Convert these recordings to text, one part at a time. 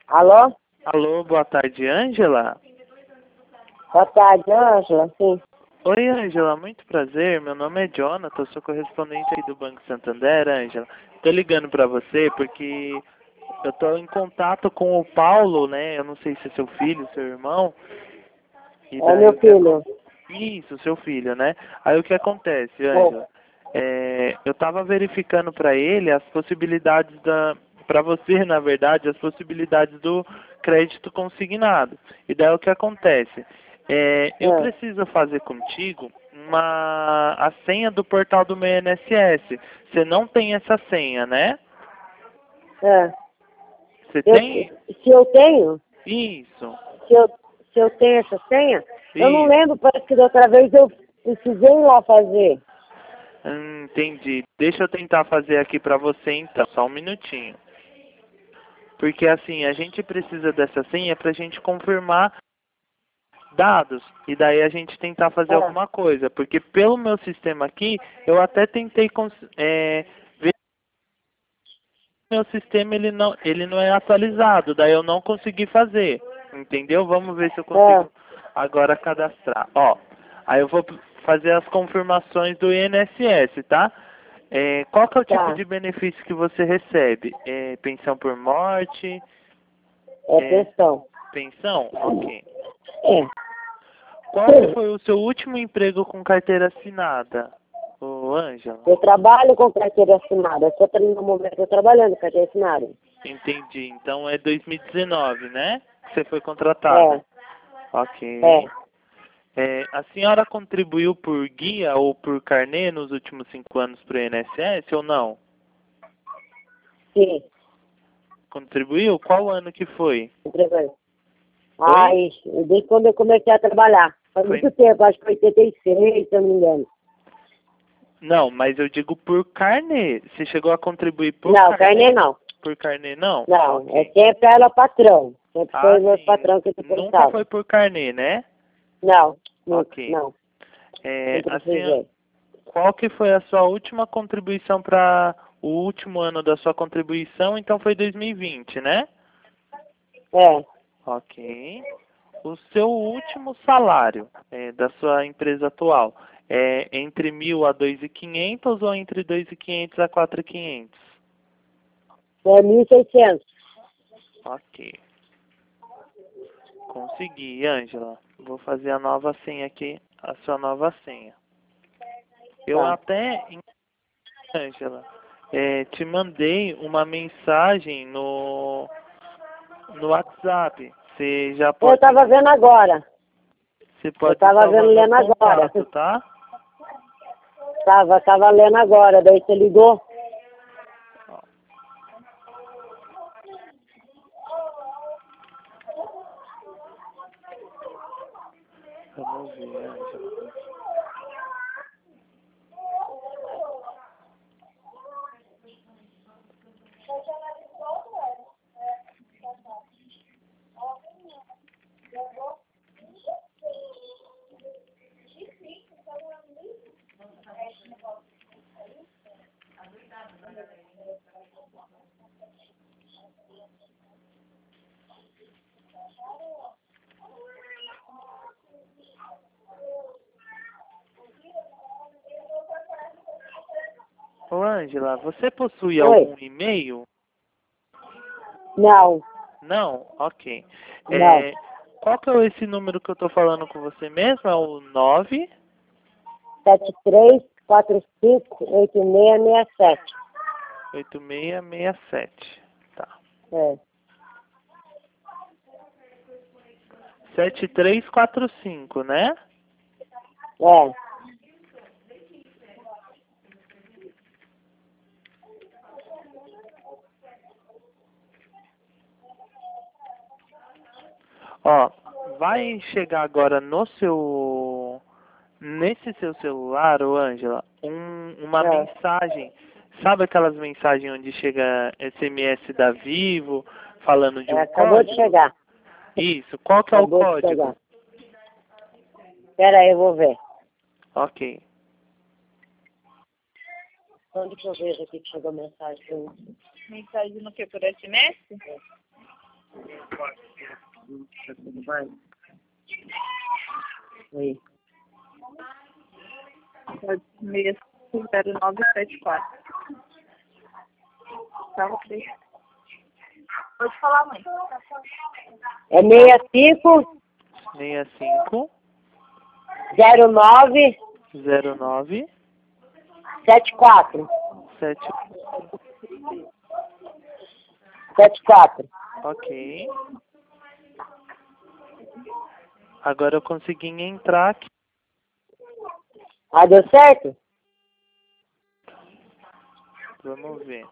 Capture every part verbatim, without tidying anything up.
Alô? Alô, boa tarde, Ângela? Boa tarde, Ângela, sim. Oi, Ângela, muito prazer. Meu nome é Jonathan, sou correspondente aí do Banco Santander, Ângela. Tô ligando pra você porque eu tô em contato com o Paulo, né? Eu não sei se é seu filho, seu irmão. E É daí meu o que filho. acon- Isso, seu filho, né? Aí o que acontece, Ângela? É, eu tava verificando pra ele as possibilidades da... Pra você, na verdade, as possibilidades do crédito consignado. E daí o que acontece? É, eu É, preciso fazer contigo uma a senha do portal do meu I N S S. Você não tem essa senha, né? é. Você Eu, tem? se eu tenho, Isso, se eu, se eu tenho essa senha, eu não isso. lembro, parece que da outra vez eu precisei ir lá fazer. Hum, entendi. Deixa eu tentar fazer aqui pra você então, só um minutinho. Porque assim, a gente precisa dessa senha pra gente confirmar dados. E daí a gente tentar fazer É, alguma coisa. Porque pelo meu sistema aqui, eu até tentei cons- é, ver se meu sistema ele não, ele não é atualizado. Daí eu não consegui fazer. Entendeu? Vamos ver se eu é, consigo agora cadastrar. Ó, aí eu vou fazer as confirmações do I N S S, tá? É, qual que é o tipo tá. de benefício que você recebe? É, pensão por morte? É É, pensão. pensão? Ok. É. Qual que foi o seu último emprego com carteira assinada, ô Ângela? Eu trabalho com carteira assinada. Eu estou no momento eu tô trabalhando com carteira assinada. Entendi. Então é dois mil e dezenove, né? Que você foi contratada. É, é. Ok. É, a senhora contribuiu por guia ou por carnê nos últimos cinco anos para o I N S S ou não? Sim, Contribuiu? Qual ano que foi? entregando. Oi? Ai, desde quando eu comecei a trabalhar. Faz Foi... muito tempo, acho que foi oitenta e seis, se eu não me engano. Não, mas eu digo por carnê. Você chegou a contribuir por Não, carnê carnê? não. Por carnê, não? Não, é Ok. sempre ela patrão. Sempre foi Ah, o meu sim. patrão que Nunca depositava. foi por carnê, né? Não, nunca, Ok. não. É, Não assim, precisei. qual que foi a sua última contribuição para o último ano da sua contribuição? Então foi dois mil e vinte, né? É, Ok. O seu último salário é, da sua empresa atual é entre mil a dois mil e quinhentos ou entre dois mil e quinhentos a quatro mil e quinhentos? é mil e seiscentos. Ok. Consegui, Ângela. Vou fazer a nova senha aqui, a sua nova senha. Eu Tá. até, Ângela, é, te mandei uma mensagem no, no WhatsApp. Você já Eu pode, tava vendo agora. você Eu pode tava salvar vendo, meu lendo agora. contato, tá? Tava, tava lendo agora. Daí você ligou. Vamos ver, Ângela. Ô, Ângela, você possui Oi? algum e-mail? Não, Não? Ok. não. É, qual que é esse número que eu tô falando com você mesmo? É o nove Sete três quatro cinco oito seis seis sete. oito seis seis sete. Tá. É, sete três quatro cinco, né? é. Ó, vai chegar agora no seu, nesse seu celular, ô Ângela, um, uma É, mensagem. Sabe aquelas mensagens onde chega S M S da Vivo falando de é, um acabou de código? chegar. Isso. Qual que é o Acabou de chegar. código? Pera aí, eu vou ver. Ok. Onde que eu vejo aqui que chegou mensagem? Mensagem no que? Por S M S? Tudo bem? Oi. seis zero nove sete quatro. Tá, ok. Pode falar, mãe. É seis cinco seis cinco zero nove zero nove sete quatro. sete. sete quatro. Ok. Agora eu consegui entrar aqui. Ah, deu certo? Vamos ver.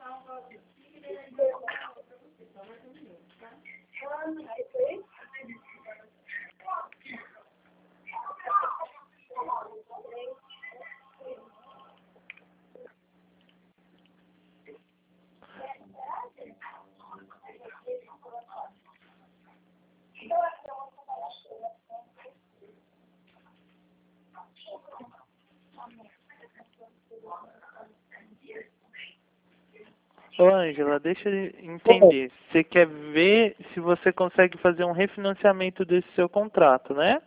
Ô, Ângela, deixa eu entender. Você quer ver se você consegue fazer um refinanciamento desse seu contrato, né?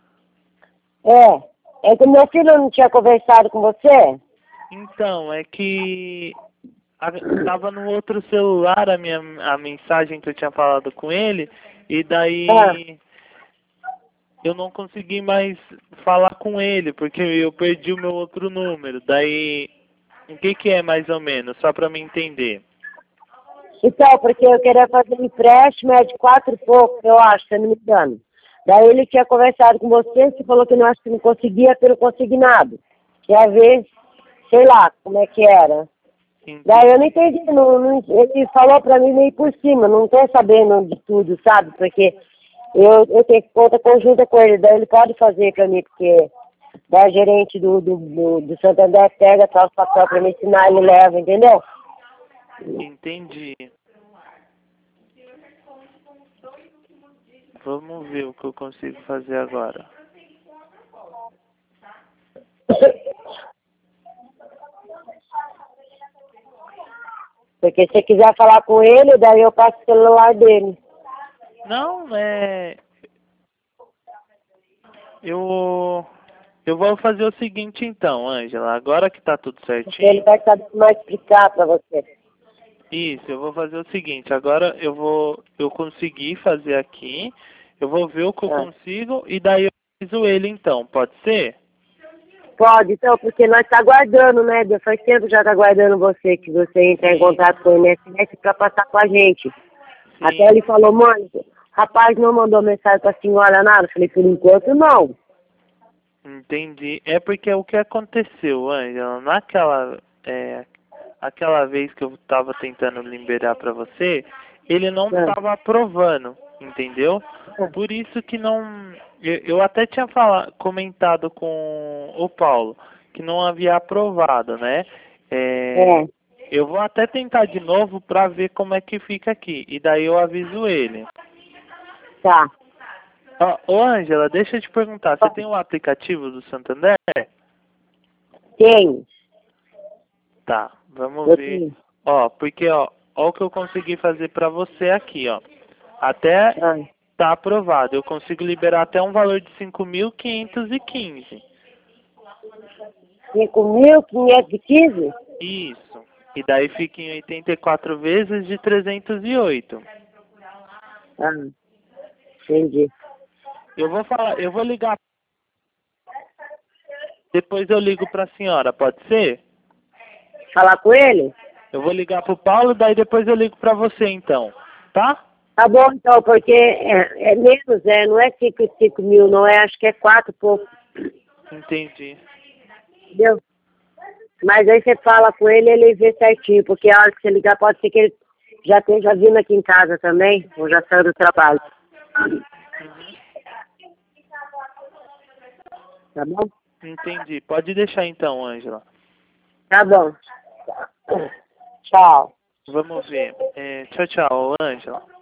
É. É que meu filho não tinha conversado com você? Então, é que a, tava no outro celular a minha a mensagem que eu tinha falado com ele, e daí eu não consegui mais falar com ele, porque eu perdi o meu outro número. Daí, o que que é mais ou menos, só para me entender? Então, porque eu queria fazer um empréstimo, é de quatro e pouco, eu acho, se eu não me engano. Daí ele tinha conversado com você, você falou que não acho que não conseguia pelo consignado. Quer ver, sei lá, como é que era. Entendi. Daí eu não entendi, não, não, ele falou pra mim meio por cima, não tô sabendo de tudo, sabe? Porque eu, eu tenho conta conjunta com ele, daí ele pode fazer pra mim, porque da gerente do, do, do, do Santander pega, traz o papel pra me ensinar, ele leva, entendeu? Entendi. Vamos ver o que eu consigo fazer agora. Porque se você quiser falar com ele, daí eu passo o celular dele. Não, é... Eu... Eu vou fazer o seguinte então, Ângela. Agora que tá tudo Porque ele certinho... vai saber mais explicar pra você. Isso, eu vou fazer o seguinte. Agora eu vou... Eu consegui fazer aqui. Eu vou ver o que eu Ah. consigo e daí eu aviso ele então. Pode ser? Pode, então, porque nós tá aguardando, né? Deus faz tempo já tá aguardando você, que você entre em Sim. contato com o I N S S pra passar com a gente. Sim. Até ele falou, mãe, rapaz não mandou mensagem pra senhora nada. Eu falei, por enquanto não. Entendi. É porque o que aconteceu, Ângela, naquela é, aquela vez que eu estava tentando liberar para você, ele não Ah. estava aprovando, entendeu? Por isso que não... Eu, eu até tinha falado, comentado com o Paulo que não havia aprovado, né? É, É. eu vou até tentar de novo para ver como é que fica aqui. E daí eu aviso ele. Tá. Ó, ô Ângela, deixa eu te perguntar, você tem um aplicativo do Santander? Tenho. Tá, vamos Eu ver. tenho. Ó, porque ó, ó o que eu consegui fazer pra você aqui, ó. Até Ah. tá aprovado. Eu consigo liberar até um valor de cinco mil quinhentos e quinze. cinco mil quinhentos e quinze? Isso. E daí fica em oitenta e quatro vezes de trezentos e oito. Ah. Entendi. Eu vou falar, eu vou ligar. Depois eu ligo pra senhora, pode ser? Falar com ele? Eu vou ligar pro Paulo, daí depois eu ligo pra você então, tá? Tá bom, então, porque é, é menos, é, não é cinco, cinco mil, não é, acho que é quatro e pouco, Entendi. entendeu? Mas aí você fala com ele, ele vê certinho, porque a hora que você ligar pode ser que ele já esteja vindo aqui em casa também, ou já saiu do trabalho. Tá bom? Entendi. Pode deixar então, Ângela. Tá bom. Tchau. Vamos ver. É, tchau, tchau, Ângela.